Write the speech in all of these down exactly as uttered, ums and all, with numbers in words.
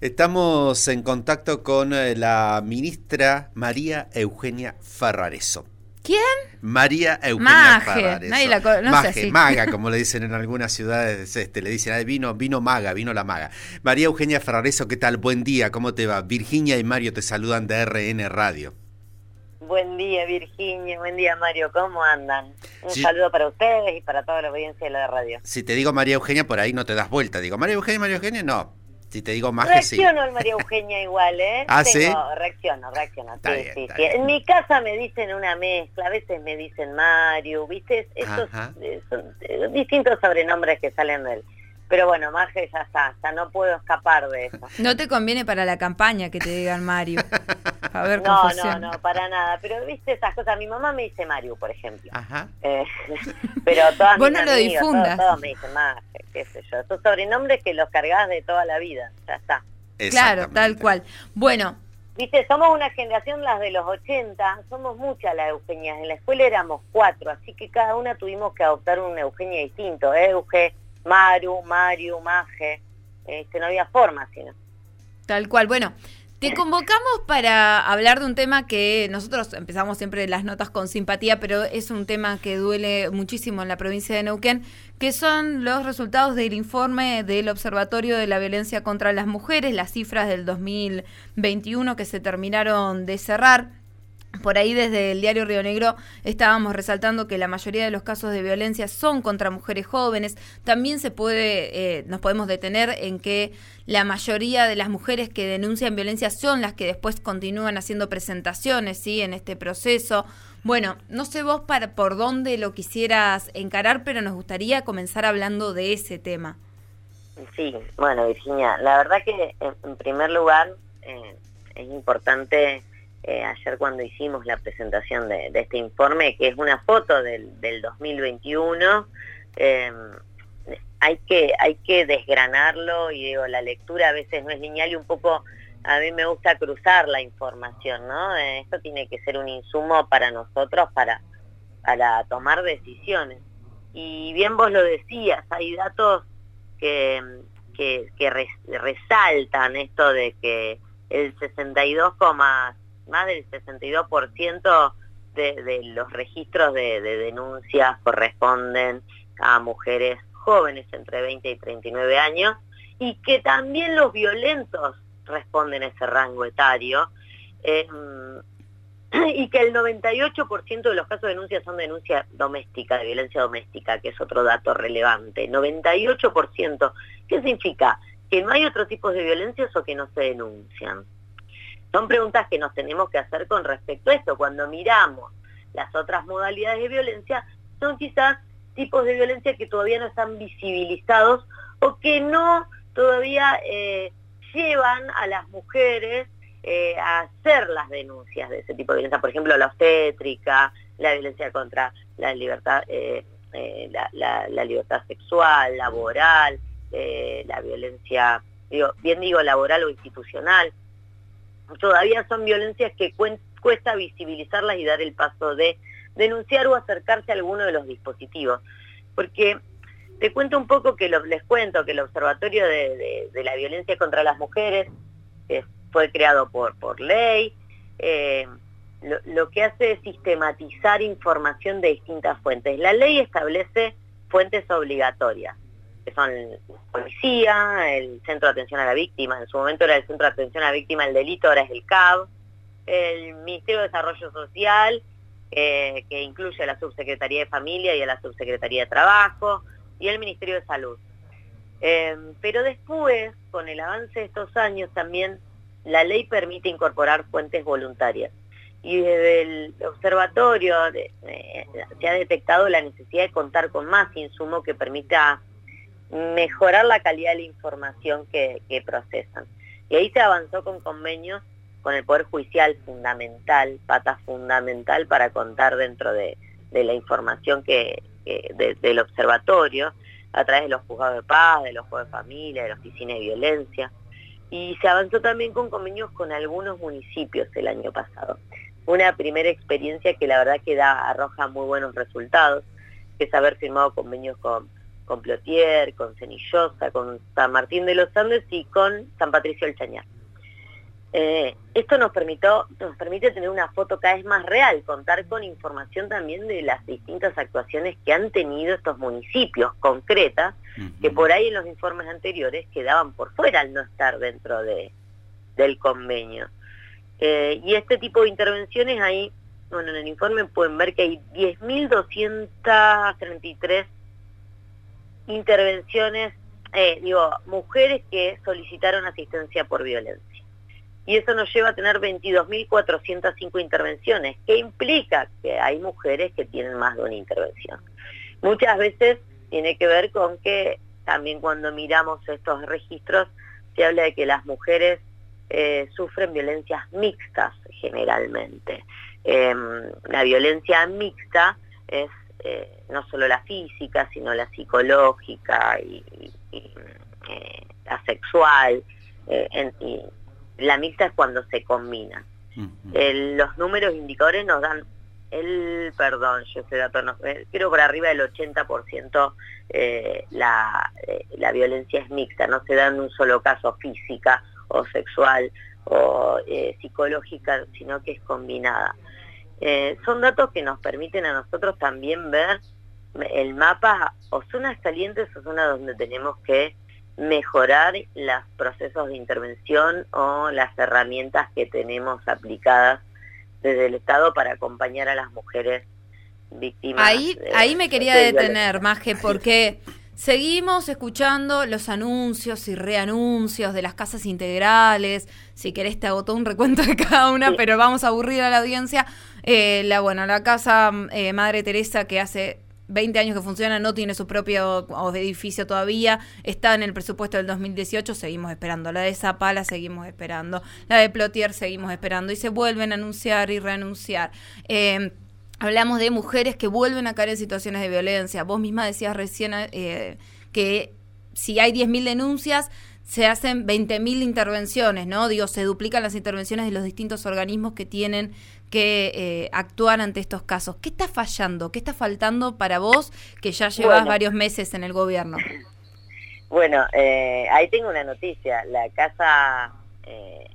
Estamos en contacto con eh, la ministra María Eugenia Ferrareso. ¿Quién? María Eugenia Maje. Ferrareso. Nadie la no Maje, sé si... maga, como le dicen en algunas ciudades, este, le dicen, ah, vino, vino maga, vino la maga. María Eugenia Ferrareso, ¿qué tal? Buen día, ¿cómo te va? Virginia y Mario te saludan de R N Radio. Buen día, Virginia, buen día, Mario, ¿cómo andan? Un sí. saludo para ustedes y para toda la audiencia de la radio. Si te digo María Eugenia, por ahí no te das vuelta. Digo, María Eugenia, María Eugenia, no. Si te digo Maje, sí. Reacciono al María Eugenia igual, ¿eh? ¿Ah, Tengo, sí? Reacciono, reacciono, Está sí, bien, sí, está sí. bien. En mi casa me dicen una mezcla, a veces me dicen Mario, ¿viste? Estos eh, son eh, distintos sobrenombres que salen de él. Pero bueno, Maje ya está, ya no puedo escapar de eso. No te conviene para la campaña que te digan Mario. A ver, No, confusión. no, no, para nada. Pero viste esas cosas, mi mamá me dice Mario, por ejemplo. Ajá. Eh, pero todas Vos mis no lo amigas, difundas. Todos, todos me dicen Maje, qué sé yo. Esos sobrenombres que los cargas de toda la vida, ya está. Claro, tal cual. Bueno. Viste, somos una generación, las de los ochenta, somos muchas las Eugenias. En la escuela éramos cuatro, así que cada una tuvimos que adoptar un Eugenia distinto. Euge, Maru, Mario, Maje. Este, no había forma, sino. Tal cual. Bueno, te convocamos para hablar de un tema que nosotros empezamos siempre las notas con simpatía, pero es un tema que duele muchísimo en la provincia de Neuquén, que son los resultados del informe del Observatorio de la Violencia contra las Mujeres, las cifras del dos mil veintiuno que se terminaron de cerrar. Por ahí desde el diario Río Negro estábamos resaltando que la mayoría de los casos de violencia son contra mujeres jóvenes. También se puede, eh, nos podemos detener en que la mayoría de las mujeres que denuncian violencia son las que después continúan haciendo presentaciones, ¿sí? En este proceso. Bueno, no sé vos para, por dónde lo quisieras encarar, pero nos gustaría comenzar hablando de ese tema. Sí, bueno, Virginia, la verdad que en primer lugar eh, es importante... Eh, ayer cuando hicimos la presentación de, de este informe, que es una foto del, del dos mil veintiuno, eh, hay que hay que desgranarlo y digo, la lectura a veces no es lineal y un poco a mí me gusta cruzar la información, ¿no? Eh, esto tiene que ser un insumo para nosotros para, para tomar decisiones. Y bien vos lo decías, hay datos que, que, que res, resaltan esto de que el sesenta y dos, más del sesenta y dos por ciento de, de los registros de, de denuncias corresponden a mujeres jóvenes entre veinte y treinta y nueve años, y que también los violentos responden a ese rango etario, eh, y que el noventa y ocho por ciento de los casos de denuncia son denuncia doméstica, de violencia doméstica, que es otro dato relevante. noventa y ocho por ciento. ¿Qué significa? ¿Que no hay otros tipos de violencias o que no se denuncian? Son preguntas que nos tenemos que hacer con respecto a esto. Cuando miramos las otras modalidades de violencia, son quizás tipos de violencia que todavía no están visibilizados o que no todavía eh, llevan a las mujeres eh, a hacer las denuncias de ese tipo de violencia. Por ejemplo, la obstétrica, la violencia contra la libertad, eh, eh, la, la, la libertad sexual, laboral, eh, la violencia, digo, bien digo laboral o institucional. Todavía son violencias que cuesta visibilizarlas y dar el paso de denunciar o acercarse a alguno de los dispositivos. Porque te cuento un poco, que lo, les cuento que el Observatorio de, de, de la Violencia contra las Mujeres eh, fue creado por, por ley, eh, lo, lo que hace es sistematizar información de distintas fuentes. La ley establece fuentes obligatorias, que son la policía, el Centro de Atención a la Víctima, en su momento era el Centro de Atención a la Víctima del Delito, ahora es el C A B, el Ministerio de Desarrollo Social, eh, que incluye a la Subsecretaría de Familia y a la Subsecretaría de Trabajo, y el Ministerio de Salud. Eh, pero después, con el avance de estos años, también la ley permite incorporar fuentes voluntarias. Y desde el observatorio de, eh, se ha detectado la necesidad de contar con más insumo que permita mejorar la calidad de la información que, que procesan. Y ahí se avanzó con convenios con el Poder Judicial, fundamental, pata fundamental para contar dentro de, de la información que, que de, del observatorio, a través de los juzgados de paz, de los jueces de familia, de la oficina de violencia. Y se avanzó también con convenios con algunos municipios el año pasado. Una primera experiencia que la verdad que da, arroja muy buenos resultados, que es haber firmado convenios con con Plotier, con Cenillosa, con San Martín de los Andes y con San Patricio del Chañar. Eh, esto nos permitió, nos permite tener una foto cada vez más real, contar con información también de las distintas actuaciones que han tenido estos municipios concretas, uh-huh. que por ahí en los informes anteriores quedaban por fuera al no estar dentro de, del convenio. Eh, y este tipo de intervenciones ahí, bueno, en el informe pueden ver que hay diez mil doscientas treinta y tres intervenciones, eh, digo, mujeres que solicitaron asistencia por violencia. Y eso nos lleva a tener veintidós mil cuatrocientas cinco intervenciones, que implica que hay mujeres que tienen más de una intervención. Muchas veces tiene que ver con que también cuando miramos estos registros se habla de que las mujeres eh, sufren violencias mixtas generalmente. Eh, la violencia mixta es eh, no solo la física, sino la psicológica y, y, y eh, la sexual, eh, en, y, la mixta es cuando se combina. Uh-huh. El, los números indicadores nos dan, el perdón, yo ese dato no, eh, creo por arriba del ochenta por ciento eh, la, eh, la violencia es mixta, no se da en un solo caso física o sexual o eh, psicológica, sino que es combinada. Eh, son datos que nos permiten a nosotros también ver el mapa o zonas calientes o zonas donde tenemos que mejorar los procesos de intervención o las herramientas que tenemos aplicadas desde el Estado para acompañar a las mujeres víctimas. Ahí, de, ahí me quería de detener, Maje, porque seguimos escuchando los anuncios y reanuncios de las casas integrales. Si querés te hago todo un recuento de cada una, sí. Pero vamos a aburrir a la audiencia. Eh, la bueno, la casa eh, Madre Teresa, que hace veinte años que funciona, no tiene su propio edificio todavía, está en el presupuesto del dos mil dieciocho, seguimos esperando. La de Zapala seguimos esperando, la de Plotier seguimos esperando, y se vuelven a anunciar y reanunciar. Eh, hablamos de mujeres que vuelven a caer en situaciones de violencia. Vos misma decías recién eh, que si hay diez mil denuncias, se hacen veinte mil intervenciones, ¿no? Digo, se duplican las intervenciones de los distintos organismos que tienen que eh, actuar ante estos casos. ¿Qué está fallando? ¿Qué está faltando para vos, que ya llevas bueno, varios meses en el gobierno? Bueno, eh, ahí tengo una noticia. La casa, eh,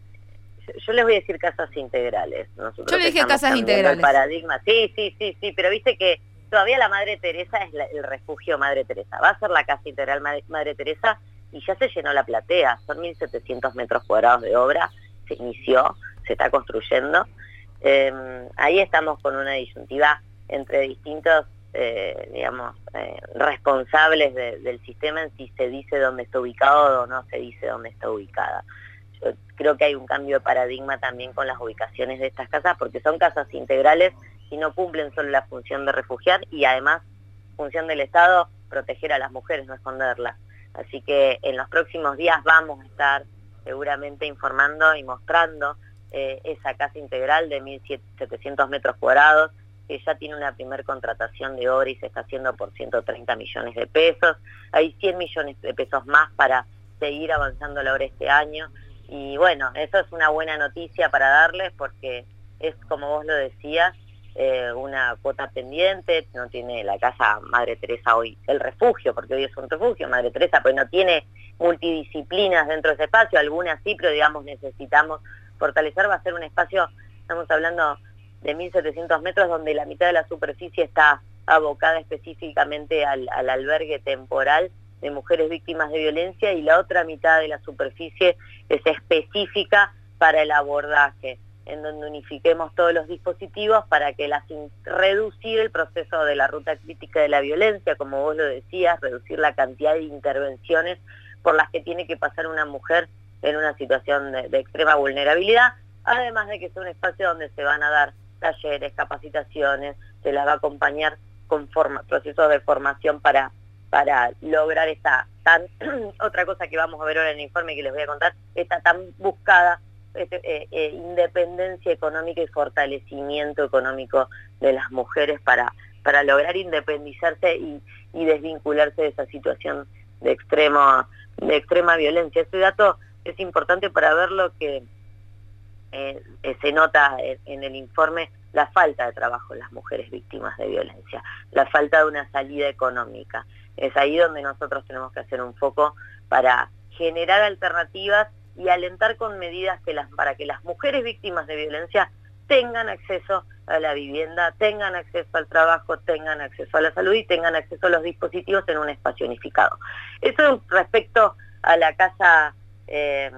yo les voy a decir casas integrales. Nosotros yo le dije casas integrales. El paradigma. Sí, sí, sí, sí, pero viste que todavía la Madre Teresa es la, el refugio Madre Teresa. Va a ser la casa integral Madre, Madre Teresa y ya se llenó la platea. Son mil setecientos metros cuadrados de obra. Se inició, se está construyendo. Eh, ahí estamos con una disyuntiva entre distintos, eh, digamos, eh, responsables de, del sistema en si se dice dónde está ubicado o no se dice dónde está ubicada. Yo creo que hay un cambio de paradigma también con las ubicaciones de estas casas, porque son casas integrales y no cumplen solo la función de refugiar, y además, función del Estado, proteger a las mujeres, no esconderlas. Así que en los próximos días vamos a estar seguramente informando y mostrando Eh, esa casa integral de mil setecientos metros cuadrados, que ya tiene una primer contratación de obra y se está haciendo por ciento treinta millones de pesos. Hay cien millones de pesos más para seguir avanzando la obra este año. Y bueno, eso es una buena noticia para darles, porque es, como vos lo decías, eh, una cuota pendiente. No tiene la casa Madre Teresa hoy el refugio, porque hoy es un refugio Madre Teresa, pues no tiene multidisciplinas dentro de ese espacio. Algunas sí, pero digamos necesitamos fortalecer. Va a ser un espacio, estamos hablando de mil setecientos metros, donde la mitad de la superficie está abocada específicamente al, al albergue temporal de mujeres víctimas de violencia, y la otra mitad de la superficie es específica para el abordaje, en donde unifiquemos todos los dispositivos para que las reducir el proceso de la ruta crítica de la violencia, como vos lo decías, reducir la cantidad de intervenciones por las que tiene que pasar una mujer en una situación de, de extrema vulnerabilidad, además de que es un espacio donde se van a dar talleres, capacitaciones, se las va a acompañar con forma, procesos de formación para, para lograr esta tan, otra cosa que vamos a ver ahora en el informe que les voy a contar, esta tan buscada este, eh, eh, independencia económica y fortalecimiento económico de las mujeres para, para lograr independizarse y, y desvincularse de esa situación de extremo, de extrema violencia. Ese dato es importante para ver lo que eh, eh, se nota en, en el informe, la falta de trabajo en las mujeres víctimas de violencia, la falta de una salida económica. Es ahí donde nosotros tenemos que hacer un foco para generar alternativas y alentar con medidas que las, para que las mujeres víctimas de violencia tengan acceso a la vivienda, tengan acceso al trabajo, tengan acceso a la salud y tengan acceso a los dispositivos en un espacio unificado. Eso respecto a la casa eh,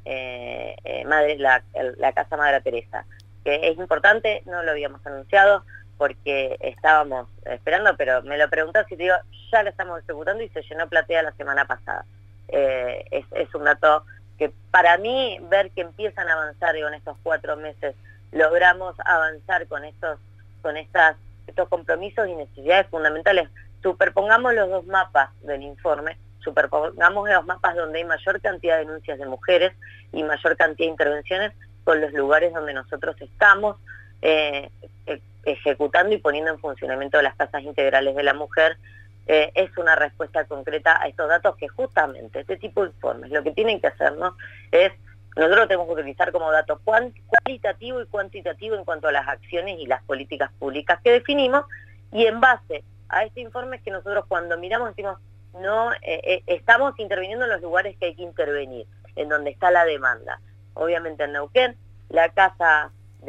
eh, eh, madre, la, la casa Madre Teresa, que es importante, no lo habíamos anunciado porque estábamos esperando, pero me lo preguntas y te digo, ya lo estamos ejecutando y se llenó platea la semana pasada. Eh, es, es un dato que para mí, ver que empiezan a avanzar digo, en estos cuatro meses, logramos avanzar con estos, con estas, estos compromisos y necesidades fundamentales. Superpongamos los dos mapas del informe, superpongamos los mapas donde hay mayor cantidad de denuncias de mujeres y mayor cantidad de intervenciones con los lugares donde nosotros estamos eh, ejecutando y poniendo en funcionamiento las casas integrales de la mujer. Eh, es una respuesta concreta a estos datos que justamente este tipo de informes lo que tienen que hacernos es, nosotros tenemos que utilizar como dato cualitativo y cuantitativo en cuanto a las acciones y las políticas públicas que definimos, y en base a este informe es que nosotros cuando miramos decimos, no, eh, eh, estamos interviniendo en los lugares que hay que intervenir, en donde está la demanda. Obviamente en Neuquén, la casa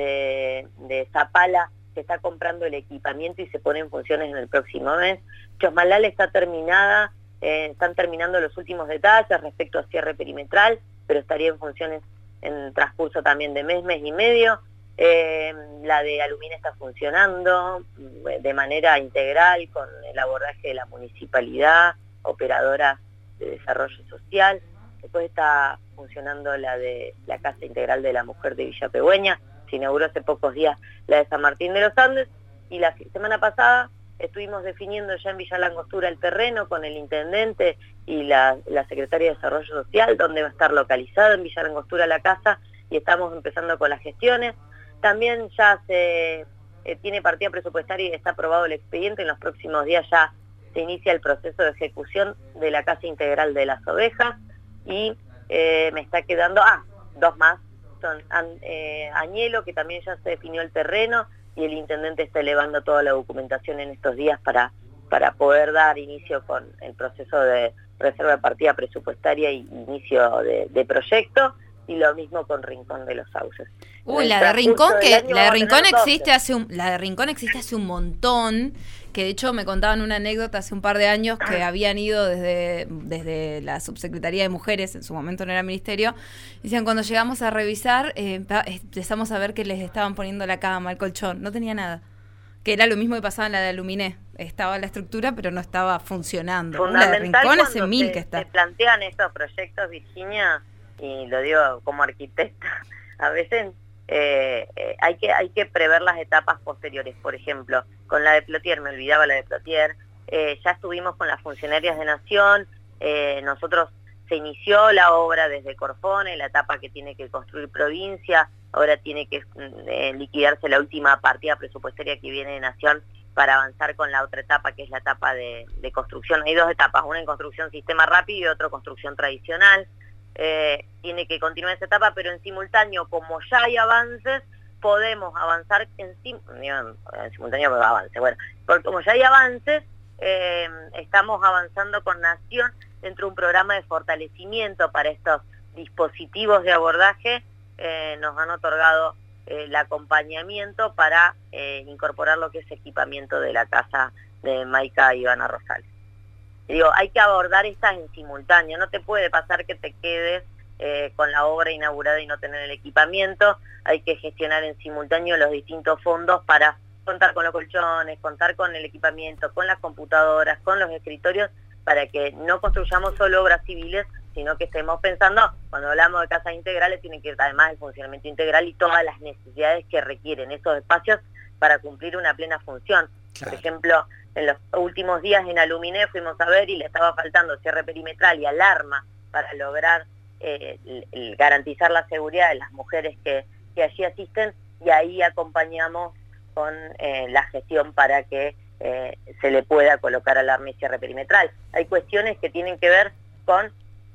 de, de Zapala se está comprando el equipamiento y se pone en funciones en el próximo mes. Chosmalal está terminada, eh, están terminando los últimos detalles respecto a cierre perimetral, pero estaría en funciones en transcurso también de mes, mes y medio. Eh, la de Alumina está funcionando de manera integral con el abordaje de la municipalidad, operadoras de desarrollo social. Después está funcionando la de la Casa Integral de la Mujer de Villa Pegüeña. Se inauguró hace pocos días la de San Martín de los Andes, y la semana pasada estuvimos definiendo ya en Villa Langostura el terreno con el intendente y la, la secretaria de Desarrollo Social, donde va a estar localizada en Villa Langostura la casa, y estamos empezando con las gestiones. También ya se eh, tiene partida presupuestaria y está aprobado el expediente. En los próximos días ya se inicia el proceso de ejecución de la Casa Integral de las Ovejas, y eh, me está quedando, ah, dos más, son eh, Añelo, que también ya se definió el terreno, y el intendente está elevando toda la documentación en estos días para, para poder dar inicio con el proceso de reserva de partida presupuestaria y inicio de, de proyecto, y lo mismo con Rincón de los Sauces. Uy, la de Rincón que la de Rincón existe hace un la de Rincón existe hace un montón, que de hecho me contaban una anécdota hace un par de años que habían ido desde desde la Subsecretaría de Mujeres, en su momento no era ministerio, y decían, cuando llegamos a revisar eh, empezamos a ver que les estaban poniendo la cama, el colchón, no tenía nada. Que era lo mismo que pasaba en la de Aluminé, estaba la estructura pero no estaba funcionando. La de Rincón hace mil que está. Se plantean estos proyectos, Virginia, y lo digo como arquitecta, a veces eh, eh, hay que hay que prever las etapas posteriores. Por ejemplo, con la de Plotier, me olvidaba la de Plotier, eh, ya estuvimos con las funcionarias de Nación, eh, nosotros se inició la obra desde Corfone, la etapa que tiene que construir provincia, ahora tiene que eh, liquidarse la última partida presupuestaria que viene de Nación para avanzar con la otra etapa, que es la etapa de, de construcción. Hay dos etapas, una en construcción sistema rápido y otra construcción tradicional. Eh, tiene que continuar esa etapa, pero en simultáneo, como ya hay avances, podemos avanzar en, sim en simultáneo, pero avance, bueno, porque como ya hay avances, eh, estamos avanzando con Nación dentro de un programa de fortalecimiento para estos dispositivos de abordaje. Eh, nos han otorgado eh, el acompañamiento para eh, incorporar lo que es equipamiento de la casa de Maica Ivana Rosales. Digo, hay que abordar estas en simultáneo, no te puede pasar que te quedes eh, con la obra inaugurada y no tener el equipamiento. Hay que gestionar en simultáneo los distintos fondos para contar con los colchones, contar con el equipamiento, con las computadoras, con los escritorios, para que no construyamos solo obras civiles, sino que estemos pensando, cuando hablamos de casas integrales, tiene que ir además el funcionamiento integral y todas las necesidades que requieren esos espacios para cumplir una plena función. Claro. Por ejemplo, en los últimos días en Aluminé fuimos a ver y le estaba faltando cierre perimetral y alarma para lograr eh, el, el garantizar la seguridad de las mujeres que, que allí asisten, y ahí acompañamos con eh, la gestión para que eh, se le pueda colocar alarma y cierre perimetral. Hay cuestiones que tienen que ver con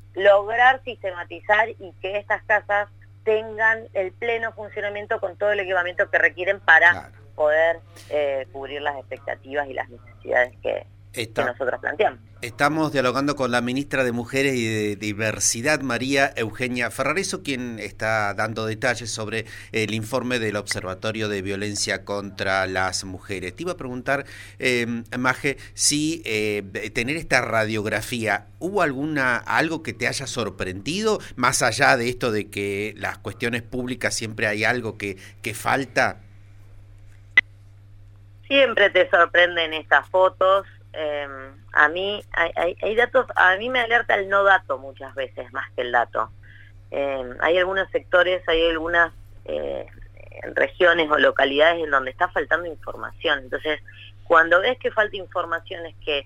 lograr sistematizar y que estas casas tengan el pleno funcionamiento con todo el equipamiento que requieren para claro. poder eh, cubrir las expectativas y las necesidades que, Está. que nosotros planteamos. Estamos dialogando con la ministra de Mujeres y de Diversidad, María Eugenia Ferrareso, quien está dando detalles sobre el informe del Observatorio de Violencia contra las Mujeres. Te iba a preguntar, eh, Maje, si eh, tener esta radiografía, ¿hubo alguna algo que te haya sorprendido, más allá de esto de que las cuestiones públicas siempre hay algo que, que falta? Siempre te sorprenden estas fotos. Eh, a mí hay, hay, hay datos, a mí me alerta el no dato muchas veces más que el dato. Eh, hay algunos sectores, hay algunas eh, regiones o localidades en donde está faltando información. Entonces, cuando ves que falta información es que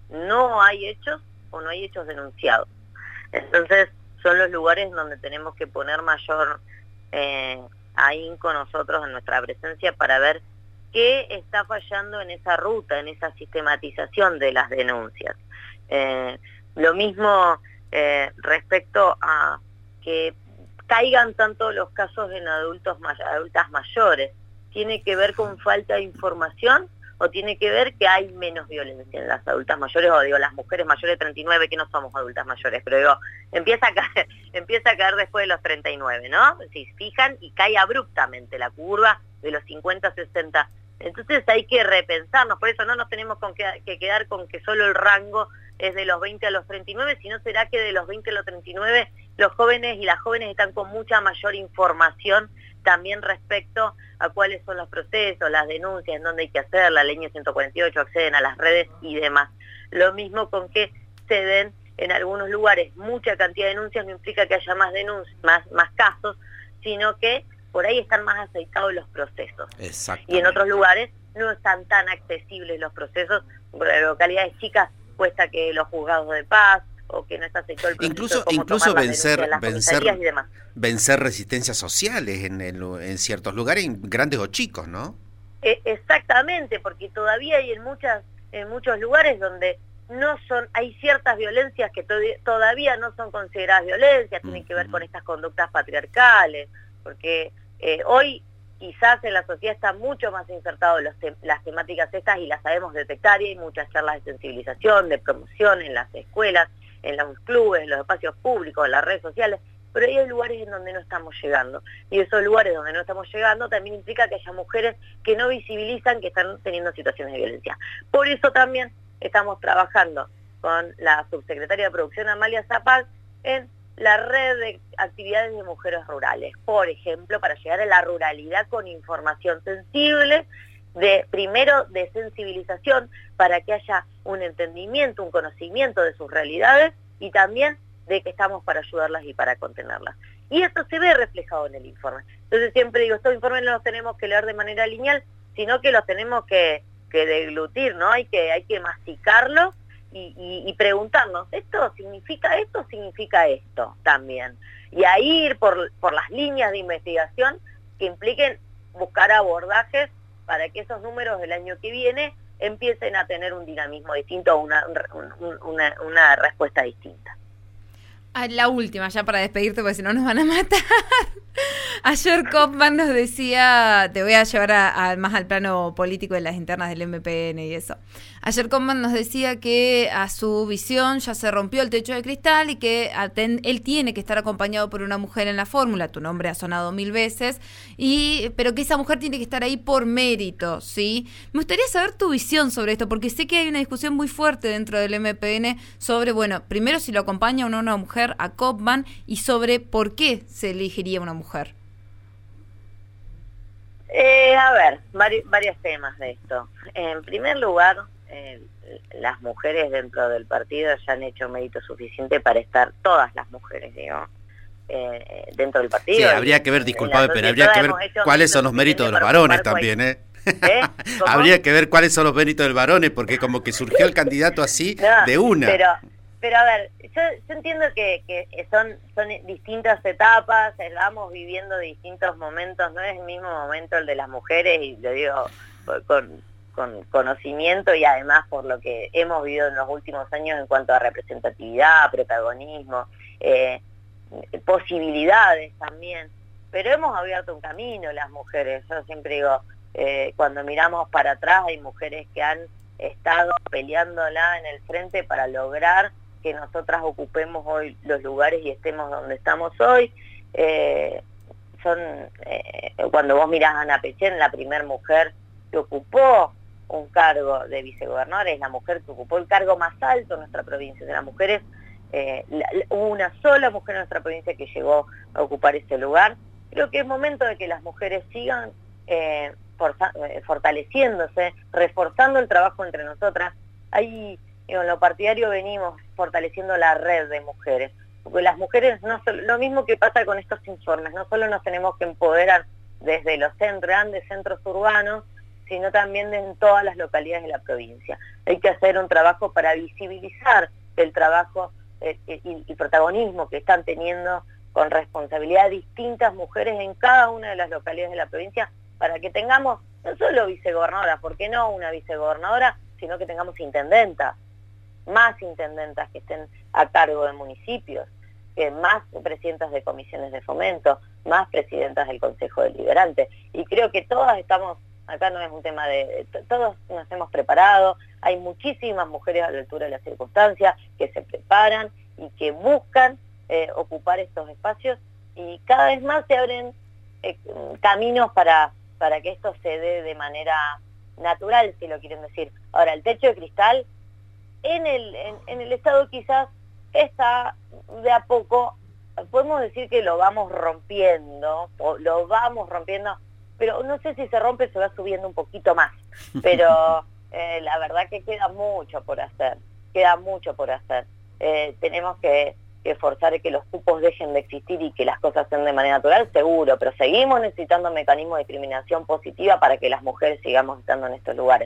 no hay hechos o no hay hechos denunciados. Entonces, son los lugares donde tenemos que poner mayor eh, ahínco nosotros en nuestra presencia para ver qué está fallando en esa ruta, en esa sistematización de las denuncias. Eh, lo mismo eh, respecto a que caigan tanto los casos en adultos adultas mayores. ¿Tiene que ver con falta de información o tiene que ver que hay menos violencia en las adultas mayores? O digo, las mujeres mayores de treinta y nueve, que no somos adultas mayores, pero digo, empieza a caer, empieza a caer después de los treinta y nueve, ¿no? Si fijan, y cae abruptamente la curva de los cincuenta a sesenta. Entonces hay que repensarnos, por eso no nos tenemos con que, que quedar con que solo el rango es de los veinte a los treinta y nueve, sino será que de los veinte a los treinta y nueve los jóvenes y las jóvenes están con mucha mayor información también respecto a cuáles son los procesos, las denuncias, en dónde hay que hacer, la ley ciento cuarenta y ocho, acceden a las redes y demás. Lo mismo con que se den en algunos lugares mucha cantidad de denuncias, no implica que haya más denuncias, más, más casos, sino que por ahí están más aceitados los procesos. Y en otros lugares no están tan accesibles los procesos. Por las localidades chicas cuesta que los juzgados de paz o que no está aceitado el proceso. Incluso, incluso vencer, vencer, y demás. vencer resistencias sociales en, el, en ciertos lugares, grandes o chicos, ¿no? Eh, exactamente, porque todavía hay en muchas, en muchos lugares donde no son, hay ciertas violencias que to todavía no son consideradas violencias, tienen que ver con estas conductas patriarcales, porque Eh, hoy quizás en la sociedad está mucho más insertado los te las temáticas estas y las sabemos detectar, y hay muchas charlas de sensibilización, de promoción en las escuelas, en los clubes, en los espacios públicos, en las redes sociales, pero hay lugares en donde no estamos llegando. Y esos lugares donde no estamos llegando también implica que haya mujeres que no visibilizan que están teniendo situaciones de violencia. Por eso también estamos trabajando con la subsecretaria de Producción, Amalia Zapag, en la red de actividades de mujeres rurales, por ejemplo, para llegar a la ruralidad con información sensible, de primero de sensibilización, para que haya un entendimiento, un conocimiento de sus realidades, y también de que estamos para ayudarlas y para contenerlas. Y esto se ve reflejado en el informe. Entonces siempre digo, estos informes no los tenemos que leer de manera lineal, sino que los tenemos que, que deglutir, ¿no? Hay que, hay que masticarlos, Y, y, y preguntarnos, ¿esto significa esto? ¿Significa esto también? Y ahí ir por, por las líneas de investigación que impliquen buscar abordajes para que esos números del año que viene empiecen a tener un dinamismo distinto, una, un, una, una respuesta distinta. Ah, la última, ya para despedirte, porque si no nos van a matar. Ayer Kopman nos decía, te voy a llevar a, a, más al plano político de las internas del M P N y eso. Ayer Kopman nos decía que a su visión ya se rompió el techo de cristal y que aten, él tiene que estar acompañado por una mujer en la fórmula. Tu nombre ha sonado mil veces, y pero que esa mujer tiene que estar ahí por mérito, ¿sí? Me gustaría saber tu visión sobre esto, porque sé que hay una discusión muy fuerte dentro del M P N sobre, bueno, primero si lo acompaña o no una mujer a Kopman y sobre por qué se elegiría una mujer. Eh, a ver, vari varios temas de esto. En primer lugar, eh, las mujeres dentro del partido ya han hecho mérito suficiente para estar, todas las mujeres, digo, eh, dentro del partido. Sí, habría que ver, disculpame, pero habría que ver cuáles son los méritos de los varones también, ¿eh? ¿Eh? Habría que ver cuáles son los méritos de los varones, porque como que surgió el candidato así no, de una. Pero, pero a ver, yo, yo entiendo que, que son, son distintas etapas, vamos viviendo distintos momentos, no es el mismo momento el de las mujeres, y lo digo con, con conocimiento y además por lo que hemos vivido en los últimos años en cuanto a representatividad, protagonismo, eh, posibilidades también, pero hemos abierto un camino las mujeres. Yo siempre digo, eh, cuando miramos para atrás hay mujeres que han estado peleándola en el frente para lograr que nosotras ocupemos hoy los lugares y estemos donde estamos hoy. Eh, son eh, cuando vos mirás a Ana Pechen, la primera mujer que ocupó un cargo de vicegobernadora, es la mujer que ocupó el cargo más alto en nuestra provincia. De las mujeres, eh, la, la, hubo una sola mujer en nuestra provincia que llegó a ocupar ese lugar. Creo que es momento de que las mujeres sigan eh, forza, eh, fortaleciéndose, reforzando el trabajo entre nosotras. Ahí, digo, en lo partidario venimos fortaleciendo la red de mujeres, porque las mujeres, no solo, lo mismo que pasa con estos informes, no solo nos tenemos que empoderar desde los centros, grandes centros urbanos, sino también en todas las localidades de la provincia. Hay que hacer un trabajo para visibilizar el trabajo eh, y el protagonismo que están teniendo con responsabilidad distintas mujeres en cada una de las localidades de la provincia, para que tengamos no solo vicegobernadora, ¿por qué no una vicegobernadora?, sino que tengamos intendentas, más intendentas que estén a cargo de municipios, que más presidentas de comisiones de fomento, más presidentas del Consejo Deliberante. Y creo que todas estamos, acá no es un tema de, todos nos hemos preparado, hay muchísimas mujeres a la altura de las circunstancias que se preparan y que buscan eh, ocupar estos espacios, y cada vez más se abren eh, caminos para, para que esto se dé de manera natural, si lo quieren decir. Ahora, el techo de cristal en el, en, en el Estado quizás está de a poco, podemos decir que lo vamos rompiendo, o lo vamos rompiendo, pero no sé si se rompe, se va subiendo un poquito más, pero eh, la verdad que queda mucho por hacer, queda mucho por hacer. Eh, tenemos que, que forzar que los cupos dejen de existir y que las cosas sean de manera natural, seguro, pero seguimos necesitando mecanismos de discriminación positiva para que las mujeres sigamos estando en estos lugares.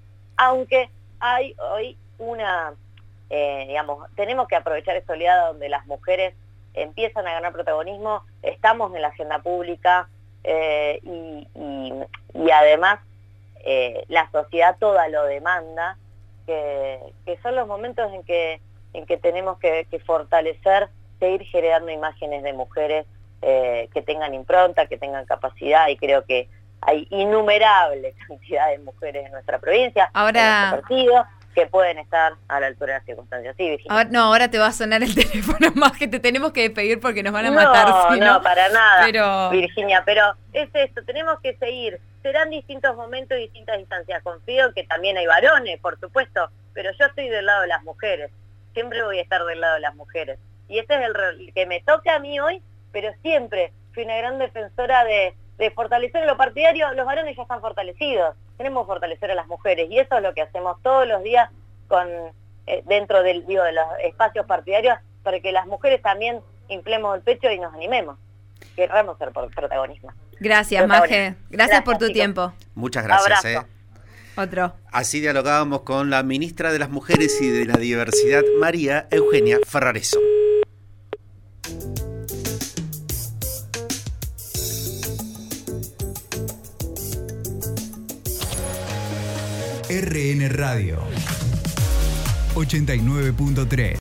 Aunque hay hoy una, eh, digamos, tenemos que aprovechar esta oleada donde las mujeres empiezan a ganar protagonismo, estamos en la agenda pública eh, y, y, y además eh, la sociedad toda lo demanda, que, que son los momentos en que, en que tenemos que, que fortalecer, seguir generando imágenes de mujeres eh, que tengan impronta, que tengan capacidad, y creo que hay innumerable cantidad de mujeres en nuestra provincia, ahora, en nuestro partido, que pueden estar a la altura de las circunstancias. Sí, Virginia. Ahora, no, ahora te va a sonar el teléfono más, que te tenemos que despedir porque nos van a no, matar. Si no, no, para nada, pero... Virginia, pero es esto, tenemos que seguir. Serán distintos momentos y distintas instancias. Confío que también hay varones, por supuesto, pero yo estoy del lado de las mujeres. Siempre voy a estar del lado de las mujeres. Y este es el, el que me toca a mí hoy, pero siempre fui una gran defensora de, de fortalecer lo partidario. Los varones ya están fortalecidos. Tenemos que fortalecer a las mujeres, y eso es lo que hacemos todos los días con eh, dentro del, digo, de los espacios partidarios, para que las mujeres también inflemos el pecho y nos animemos. Querramos ser por protagonistas. Gracias, Maje. Gracias, gracias por tu chicos. tiempo. Muchas gracias. Eh. Otro. Así dialogábamos con la ministra de las Mujeres y de la Diversidad, María Eugenia Ferrareso. R N Radio ochenta y nueve punto tres